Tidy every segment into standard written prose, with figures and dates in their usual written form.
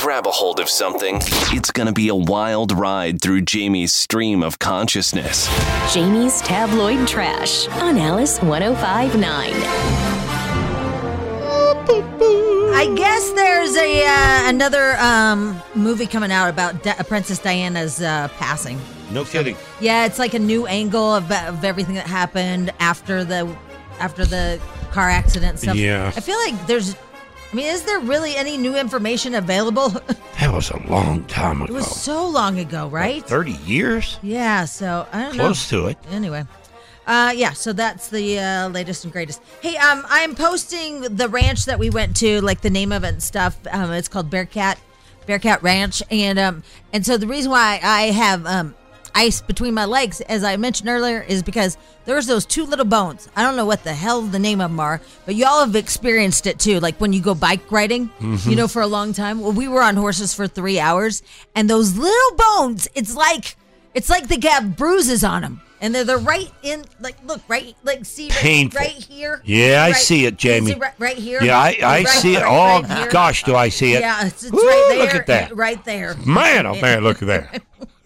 grab a hold of something. It's going to be a wild ride through Jamie's stream of consciousness. Jamie's Tabloid Trash on Alice 105.9. I guess there's another movie coming out about Princess Diana's passing. No kidding. Yeah, it's like a new angle of everything that happened after the car accident and stuff. Yeah. I feel like is there really any new information available? That was a long time ago. It was so long ago, right? Like 30 years? Yeah, so I don't know. Close to it. Anyway. So that's the latest and greatest. Hey, I'm posting the ranch that we went to, like the name of it and stuff. It's called Bearcat Ranch, and so the reason why I have ice between my legs, as I mentioned earlier, is because there's those two little bones. I don't know what the hell the name of them are, but y'all have experienced it too. Like when you go bike riding, for a long time. Well, we were on horses for 3 hours, and those little bones, it's like they have bruises on them. And they're right in, see, painful. Right here. Yeah, I see it, Jamie. Right here. Yeah, I see it. Right gosh, do I see it. Yeah, it's Woo, right there. Look at that. Right there. Man, oh man, look at that.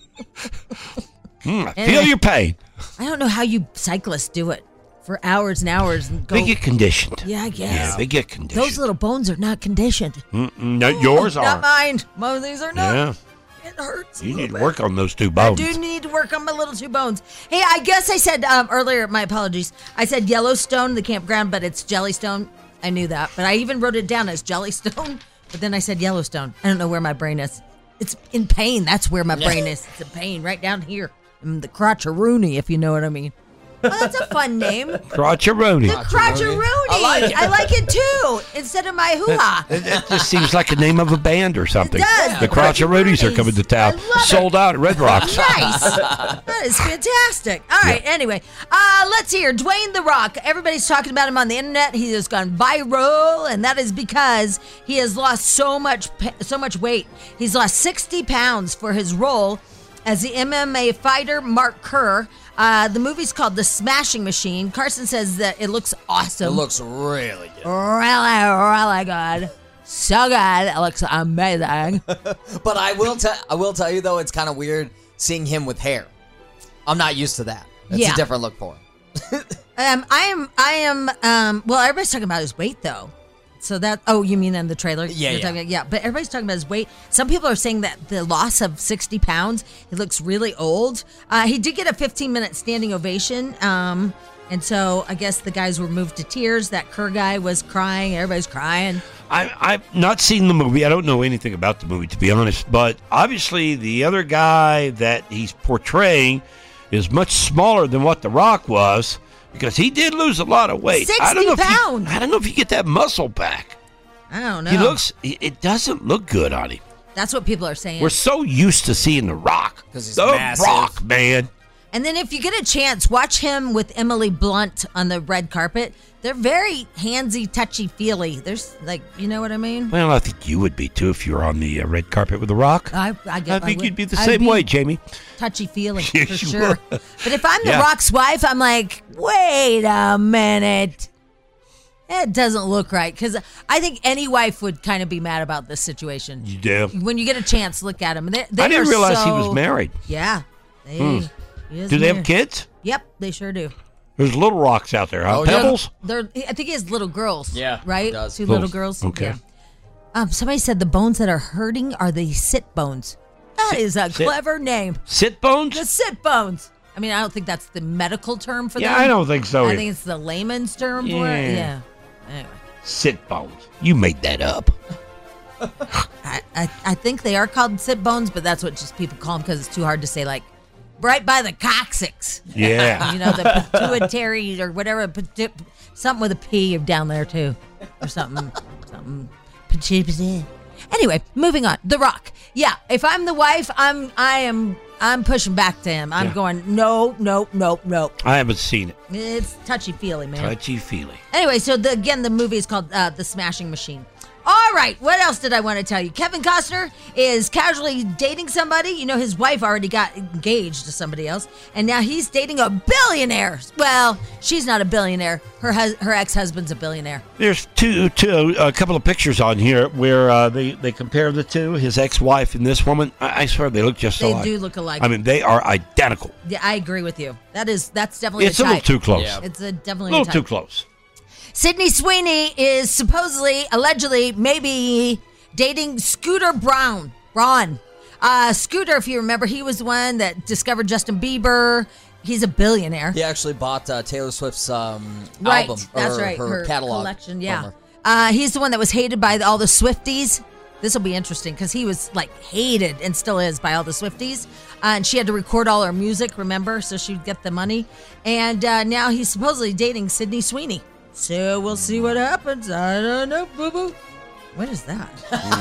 I feel your pain. I don't know how you cyclists do it for hours and hours. And go. They get conditioned. Yeah, I guess. Yeah, they get conditioned. Those little bones are not conditioned. Yours are. Not mine. Most of these are not. Yeah. It hurts. You need to work on those two bones. I do need to work on my little two bones. Hey, I guess I said earlier, my apologies. I said Yellowstone, the campground, but it's Jellystone. I knew that, but I even wrote it down as Jellystone, but then I said Yellowstone. I don't know where my brain is. It's in pain. That's where my brain is. It's in pain right down here. I'm the Crotcheroony, if you know what I mean. Oh, that's a fun name. Crotcheroony. The Crotcheroony. I like it too. Instead of my hoo-ha. It just seems like a name of a band or something. It does. The Crotcheroonies are coming to town. Sold out at Red Rocks. Nice. That is fantastic. All right. Yeah. Anyway, let's hear Dwayne The Rock. Everybody's talking about him on the internet. He has gone viral, and that is because he has lost so much weight. He's lost 60 pounds for his role as the MMA fighter Mark Kerr. The movie's called The Smashing Machine. Carson says that it looks awesome. It looks really good. Really good. So good. It looks amazing. But I will tell you, though, it's kind of weird seeing him with hair. I'm not used to that. It's a different look for him. Well, everybody's talking about his weight, though. So you mean in the trailer? Yeah. But everybody's talking about his weight. Some people are saying that the loss of 60 pounds, he looks really old. He did get a 15-minute standing ovation. And so I guess the guys were moved to tears. That Kerr guy was crying. Everybody's crying. I've not seen the movie. I don't know anything about the movie, to be honest. But obviously the other guy that he's portraying is much smaller than what The Rock was. Because he did lose a lot of weight. 60 pounds. I don't know if you get that muscle back. I don't know. It doesn't look good on him. That's what people are saying. We're so used to seeing The Rock. Because he's The massive. Rock, man. And then if you get a chance, watch him with Emily Blunt on the red carpet. They're very handsy, touchy-feely. There's you know what I mean? Well, I think you would be, too, if you were on the red carpet with The Rock. I think you'd be the same way, Jamie. Touchy-feely, Yeah, for you sure. would. But if I'm The Rock's wife, I'm like, wait a minute. It doesn't look right. Because I think any wife would kind of be mad about this situation. Yeah. When you get a chance, look at him. They I didn't realize he was so- married. Yeah. Do they have kids? Yep, they sure do. There's little rocks out there, huh? Oh, yeah. Pebbles? I think he has little girls. Yeah, right. he does. Two little girls. Okay. Yeah. Somebody said the bones that are hurting are the sit bones. That is a clever name. Sit bones? The sit bones. I mean, I don't think that's the medical term for them. Yeah, I don't think so. I think it's the layman's term for it. Yeah. Anyway. Sit bones. You made that up. I think they are called sit bones, but that's what just people call them because it's too hard to say, like, right by the coccyx. Yeah. You know, the pituitary or whatever, something with a P down there, too. Or something. Anyway, moving on. The Rock. Yeah, if I'm the wife, I'm pushing back to him. I'm going, no. I haven't seen it. It's touchy-feely, man. Touchy-feely. Anyway, so the movie is called The Smashing Machine. All All right, what else did I want to tell you? Kevin Costner is casually dating somebody. You know, his wife already got engaged to somebody else, and now he's dating a billionaire. Well, she's not a billionaire. Her ex-husband's a billionaire. There's a couple of pictures on here where they compare the two, his ex-wife and this woman. I swear they look just alike. They do look alike. I mean, they are identical. Yeah, I agree with you. That's definitely It's a a little type. too close. Yeah. It's definitely A little a type. too close. Sydney Sweeney is supposedly, allegedly, maybe dating Scooter Braun. Scooter, if you remember, he was the one that discovered Justin Bieber. He's a billionaire. He actually bought Taylor Swift's Right, album. that's or right. Her catalog collection, from yeah. her. He's the one that was hated by all the Swifties. This will be interesting because he was like hated and still is by all the Swifties. And she had to record all her music, remember? So she'd get the money. And now he's supposedly dating Sydney Sweeney. So we'll see what happens. I don't know, boo-boo. What is that?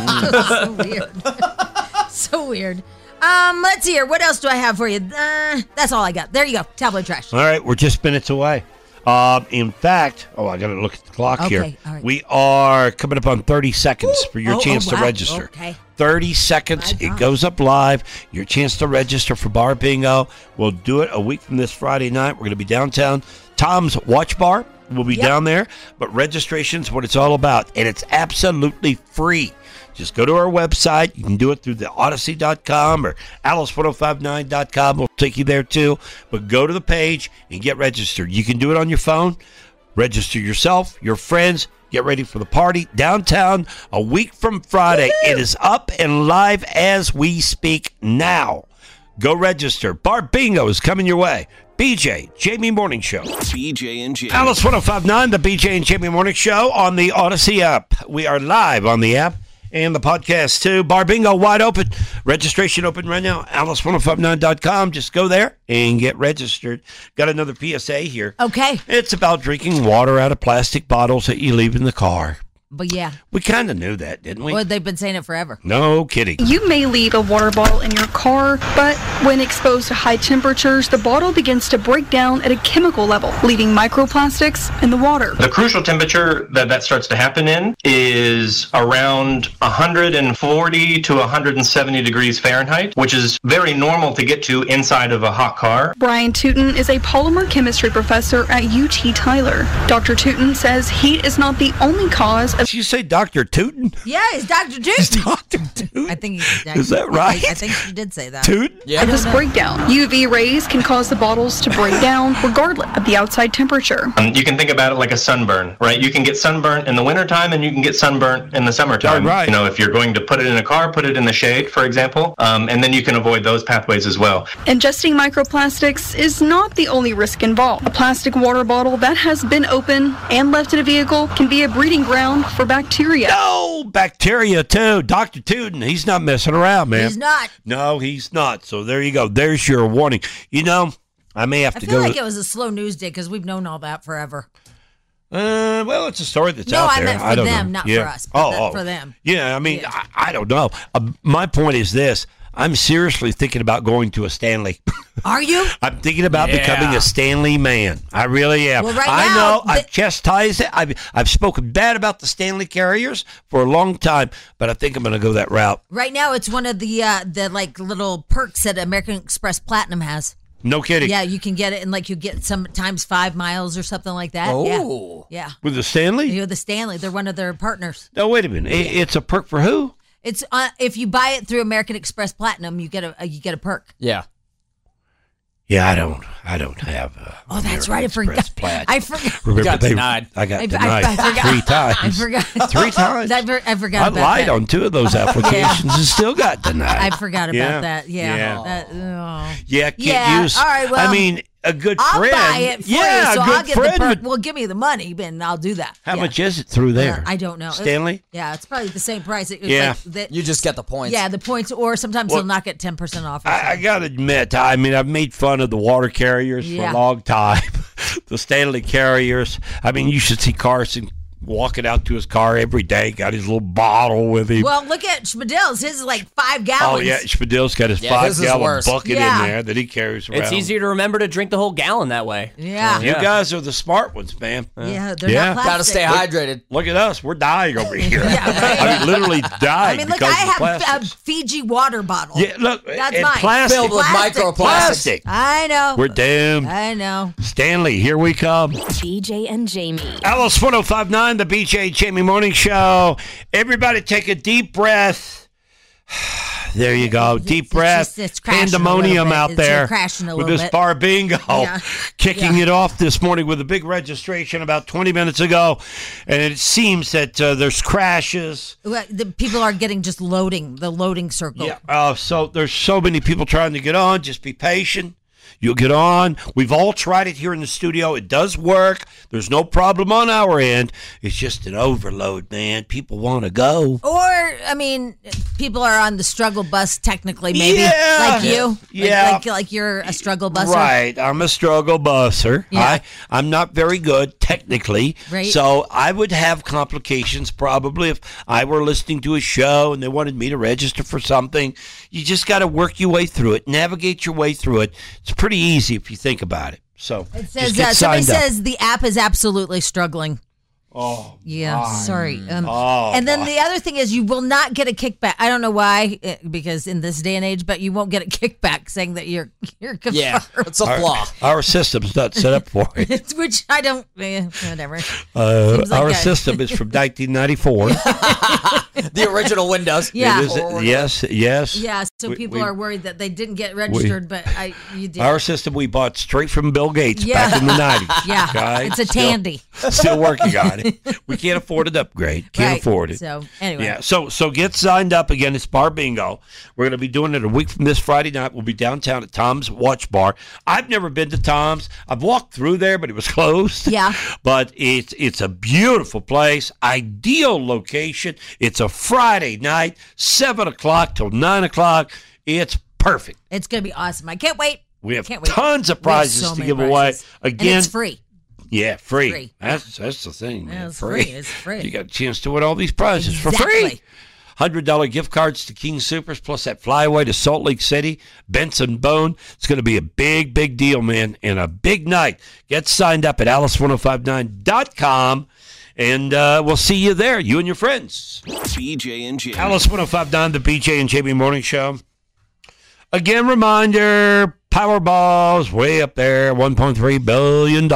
So weird. So weird. Let's see here. What else do I have for you? That's all I got. There you go. Tabloid trash. All right, we're just minutes away. In fact, I got to look at the clock Okay, here. all right. We are coming up on 30 seconds for your chance to wow. register. Okay. 30 seconds. My It God. goes up live. Your chance to register for Bar Bingo. We'll do it a week from this Friday night. We're going to be downtown. Tom's Watch Bar will be down there. But registration's what it's all about. And it's absolutely free. Just go to our website. You can do it through the Odyssey.com or Alice1059.com. We'll take you there too. But go to the page and get registered. You can do it on your phone. Register yourself, your friends. Get ready for the party downtown a week from Friday. It is up and live as we speak now. Go register. Bar Bingo is coming your way. BJ, Jamie Morning Show. BJ and Jamie. Alice 1059, the BJ and Jamie Morning Show on the Odyssey app. We are live on the app and the podcast too. Bar Bingo wide open. Registration open right now. Alice1059.com. Just go there and get registered. Got another PSA here. Okay. It's about drinking water out of plastic bottles that you leave in the car. But yeah. We kind of knew that, didn't we? Well, they've been saying it forever. No kidding. You may leave a water bottle in your car, but when exposed to high temperatures, the bottle begins to break down at a chemical level, leaving microplastics in the water. The crucial temperature that starts to happen in is around 140 to 170 degrees Fahrenheit, which is very normal to get to inside of a hot car. Brian Tootin is a polymer chemistry professor at UT Tyler. Dr. Tootin says heat is not the only cause of Did you say Dr. Tootin? Yeah, it's Dr. Tootin. Dr. Tootin? I think Is that right? I think she did say that. Tootin? Yeah. this breakdown. UV rays can cause the bottles to break down regardless of the outside temperature. You can think about it like a sunburn, right? You can get sunburnt in the wintertime and you can get sunburnt in the summertime. Right. You know, if you're going to put it in a car, put it in the shade, for example, and then you can avoid those pathways as well. Ingesting microplastics is not the only risk involved. A plastic water bottle that has been open and left in a vehicle can be a breeding ground for bacteria. No, bacteria too. Dr. Tootin, he's not messing around, man. He's not. No, he's not. So there you go. There's your warning. You know, I may have I to feel go. like it was a slow news day because we've known all that forever. Well, it's a story that's No, out I there. meant for don't them, know. not Yeah. for us, but for them. Yeah, I mean, Yeah. I don't know. My point is this. I'm seriously thinking about going to a Stanley. Are you? I'm thinking about becoming a Stanley man. I really am. Well, right I now, know I've chastised it. I've spoken bad about the Stanley Carriers for a long time, but I think I'm going to go that route. Right now, it's one of the like little perks that American Express Platinum has. No kidding. Yeah, you can get it, and like you get sometimes 5 miles or something like that. Oh. Yeah. With the Stanley? You're the Stanley. They're one of their partners. No, wait a minute. It's a perk for who? It's if you buy it through American Express Platinum, you get a perk. Yeah. Yeah, I don't have. Oh, that's right. I forgot. I forgot. Remember, got denied. I got I denied forgot. 3 times. I forgot. 3 times. I forgot I about lied that. on 2 of those applications and still got denied. I forgot about Yeah. that. Yeah. Yeah. Yeah, Can't use. all right, well, I mean, a good I'll friend. buy it for yeah, you, so a good I'll get friend. the perk. would- Well, give me the money, and I'll do that. How Yeah. much is it through there? I don't know. Stanley? Yeah, it's probably the same price. It's Yeah. like You just get the points. yeah, the points, or sometimes Well, they'll knock it 10% off. or I something. got to admit, I mean, I've made fun of the water carriers for Yeah. a long time. The Stanley Carriers. I mean, you should see Carson walking out to his car every day. Got his little bottle with him. Well, look at Schmidl's. His is like 5 gallons. Oh, yeah. Schmidl's got his his is 5-gallon worse. bucket Yeah. in there that he carries around. It's easier to remember to drink the whole gallon that way. Yeah. You guys are the smart ones, man. Yeah, they're Yeah. not plastic. Gotta stay hydrated. Look at us. We're dying over here. Yeah, right. I mean, literally I dying mean, look, because I of have a plastics. Fiji water bottle. Yeah, look. That's and mine. plastic. Filled with Plastic. microplastics. Plastic. I know. We're damned. I know. Stanley, here we come. BJ and Jamie. Alice 1059, the BJ Jamie Morning Show. Everybody take a deep breath. There you go. Deep breath. it's crashing a Pandemonium little bit. out It's there crashing a with little this bit. bar bingo. Yeah. Kicking Yeah. it off this morning with a big registration about 20 minutes ago. And it seems that there's crashes. Well, the people are getting just loading, the loading circle. Yeah. So there's so many people trying to get on. Just be patient. You'll get on. We've all tried it here in the studio. It does work. There's no problem on our end. It's just an overload, man. People want to go. Or, I mean, people are on the struggle bus technically, maybe. Yeah. Like you. Yeah. Like you're a struggle busser. Right. I'm a struggle busser. Yeah. I'm not very good technically. Right. So I would have complications probably if I were listening to a show and they wanted me to register for something. You just got to work your way through it, navigate your way through it. It's pretty easy if you think about it. So It just says, get somebody signed up. says the app is absolutely struggling. Oh, Yeah, sorry. Oh, and then my. the other thing is you will not get a kickback. I don't know why, because in this day and age, but you won't get a kickback saying that you're confirmed. Yeah, it's a flaw. Our system's not set up for it. Which I don't, whatever. Seems like Our a- system is from 1994. The original Windows. Yeah. It is, yes. Yeah, so people we- are worried that they didn't get registered, but you did. Our system we bought straight from Bill Gates Yeah. back in the 90s. Yeah, Okay? it's a Still- Tandy. Still working on it. We can't afford an upgrade. Can't Right. afford it. So, anyway. Yeah. So get signed up again. It's Bar Bingo. We're going to be doing it a week from this Friday night. We'll be downtown at Tom's Watch Bar. I've never been to Tom's. I've walked through there, but it was closed. Yeah. But it's a beautiful place. Ideal location. It's a Friday night, 7 o'clock till 9 o'clock. It's perfect. It's going to be awesome. I can't wait. We have Can't wait. tons of We have prizes so to many give away. prizes. Again, And it's free. yeah, free. Free. That's the thing, man. Yeah, it's free. It's free. You got a chance to win all these prizes for free. Exactly. $100 gift cards to King Supers, plus that flyaway to Salt Lake City, Benson Bone. It's going to be a big, big deal, man, and a big night. Get signed up at alice1059.com, and we'll see you there, you and your friends. BJ and Jamie. Alice 1059, the BJ and Jamie Morning Show. Again, reminder, Powerball's way up there, $1.3 billion.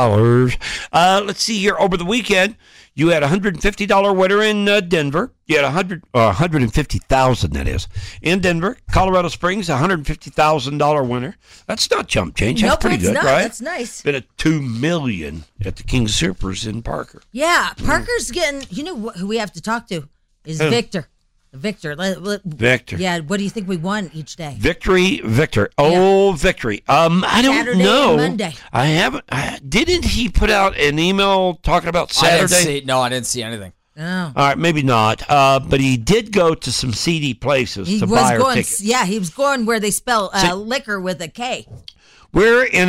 Let's see here. Over the weekend, you had a $150 winner in Denver. You had $150,000, that is, in Denver. Colorado Springs, $150,000 winner. That's not chump change. That's Nope, pretty it's good, not. right? That's nice. Been a $2 million at the King Supers in Parker. Yeah, Parker's getting, you know who we have to talk to is Who? Victor. Victor. Victor. Yeah, what do you think we won each day? Victor. Oh, Victory. I don't Saturday know. and Monday. I haven't. Didn't he put out an email talking about Saturday? I didn't see anything. Oh. All right, maybe not. But he did go to some seedy places He to was buy our going, tickets. yeah, he was going where they spell liquor with a K. We're in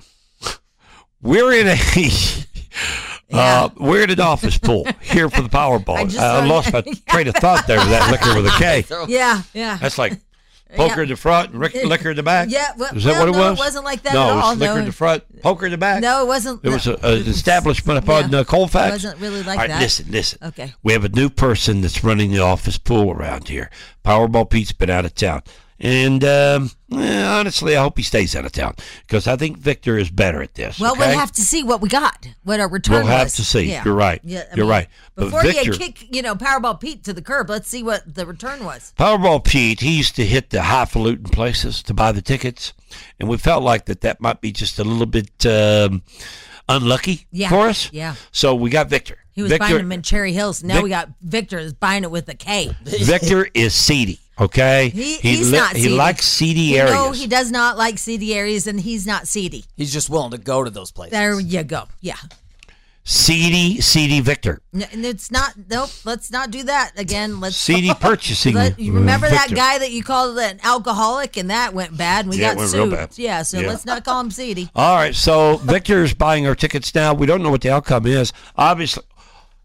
an office pool here for the Powerball. I lost my train of thought there with that liquor with a K. Yeah. That's like poker in the front and liquor in the back. Yeah, well, Is that what it no, was? it wasn't like that no, at it was all. liquor No. in the front, poker in the back. No, it wasn't. It was an establishment up on Colfax. It wasn't really like All right, that. Listen. Okay. We have a new person that's running the office pool around here. Powerball Pete's been out of town. And honestly, I hope he stays out of town because I think Victor is better at this. Well, okay? we'll have to see what we got, what our return was. We'll have to see. Yeah. You're right. Yeah, I You're mean, right. But Before Victor, you kick, Powerball Pete to the curb, let's see what the return was. Powerball Pete, he used to hit the highfalutin places to buy the tickets, and we felt like that might be just a little bit unlucky for us. Yeah. So we got Victor. He was buying them in Cherry Hills. Now we got Victor is buying it with a K. Victor is seedy. Okay, he's not seedy. He likes seedy areas. No, he does not like seedy areas, and he's not seedy. He's just willing to go to those places. There you go. Yeah. Seedy Victor. And it's not. Nope. Let's not do that again. Let's Seedy purchasing. You remember that Victor. guy that you called an alcoholic, and that went bad. And we Yeah, it got went sued. real bad. Yeah. So Yeah. let's not call him seedy. All right, so Victor's buying our tickets now. We don't know what the outcome is. Obviously,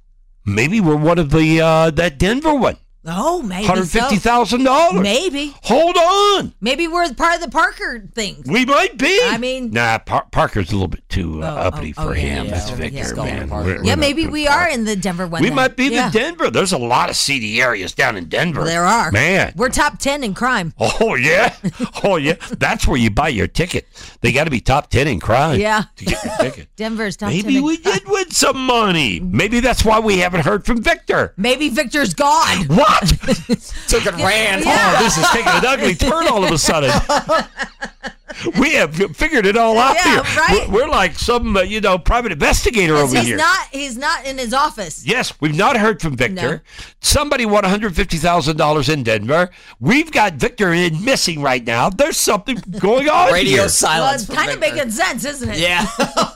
Maybe we're one of the that Denver one. Oh, maybe so. $150,000. Maybe. Hold on. Maybe we're part of the Parker thing. We might be. I mean... Nah, Parker's a little bit too uppity for him. That's Victor, man. Yeah, maybe we are in the Denver one. We might be the Denver. There's a lot of seedy areas down in Denver. There are. Man. We're top 10 in crime. Oh, yeah. Oh, yeah. That's where you buy your ticket. They got to be top 10 in crime to get your ticket. Denver's top 10 Maybe we did win some money. Maybe that's why we haven't heard from Victor. Maybe Victor's gone. What? Took it ran. Yeah. Oh, this is taking an ugly turn all of a sudden. We have figured it all out here. Right? We're like some, private investigator over here. He's not in his office. Yes, we've not heard from Victor. No. Somebody won $150,000 in Denver. We've got Victor missing right now. There's something going on Radio here. silence. Well, it's kind of making sense, isn't it? Yeah.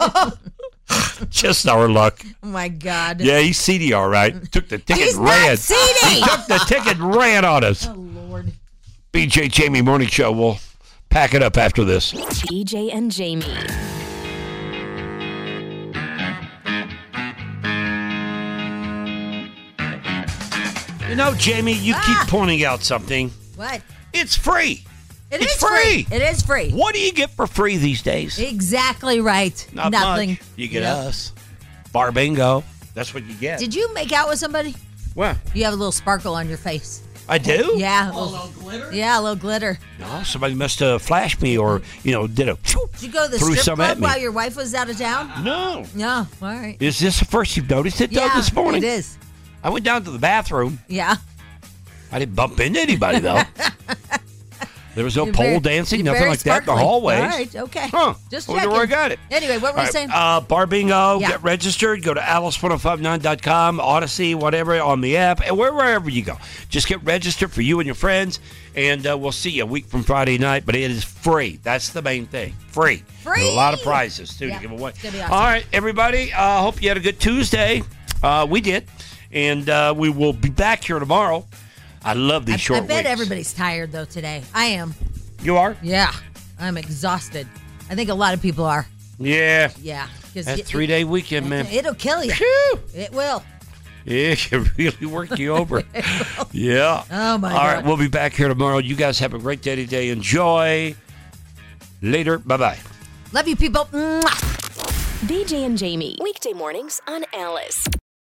Just our luck. Oh, my God. Yeah, he's seedy, all right. Took the ticket He's and ran. not seedy. He took the ticket and ran on us. Oh, Lord. BJ Jamie Morning Show. We'll pack it up after this. BJ and Jamie. You know, Jamie, you keep pointing out something. What? It's free. It's free. It is free. What do you get for free these days? Exactly right. Not Nothing. much. You get us. Bar bingo. That's what you get. Did you make out with somebody? What? You have a little sparkle on your face. I do? Yeah. A little glitter? Yeah, a little glitter. No, somebody must have flashed me or, did a... Did you go to the threw strip some club at me. while your wife was out of town? No. No. All right. Is this the first you've noticed it, though, Yeah, this morning? it is. I went down to the bathroom. Yeah. I didn't bump into anybody, though. There was no You're pole very- dancing, you're nothing very like that in the sparkly. hallways. All right, okay. Huh. Just Wonder checking. where I got it. Anyway, what were All you saying? Bar Bingo, Yeah. get registered. Go to alice1059.com, Odyssey, whatever, on the app, and wherever you go. Just get registered for you and your friends, and we'll see you a week from Friday night, but it is free. That's the main thing. Free. Free! And a lot of prizes, too, Yeah, to give away. it's gonna be awesome. All right, everybody, hope you had a good Tuesday. We did, and we will be back here tomorrow. I love these short I bet weeks. everybody's tired, though, today. I am. You are? Yeah. I'm exhausted. I think a lot of people are. Yeah. Yeah. That 3-day weekend, man. It'll kill you. Phew. It will. It can really work you over. Yeah. Oh, my All God. right, we'll be back here tomorrow. You guys have a great day today. Enjoy. Later. Bye-bye. Love you, people. Mwah. BJ and Jamie. Weekday mornings on Alice.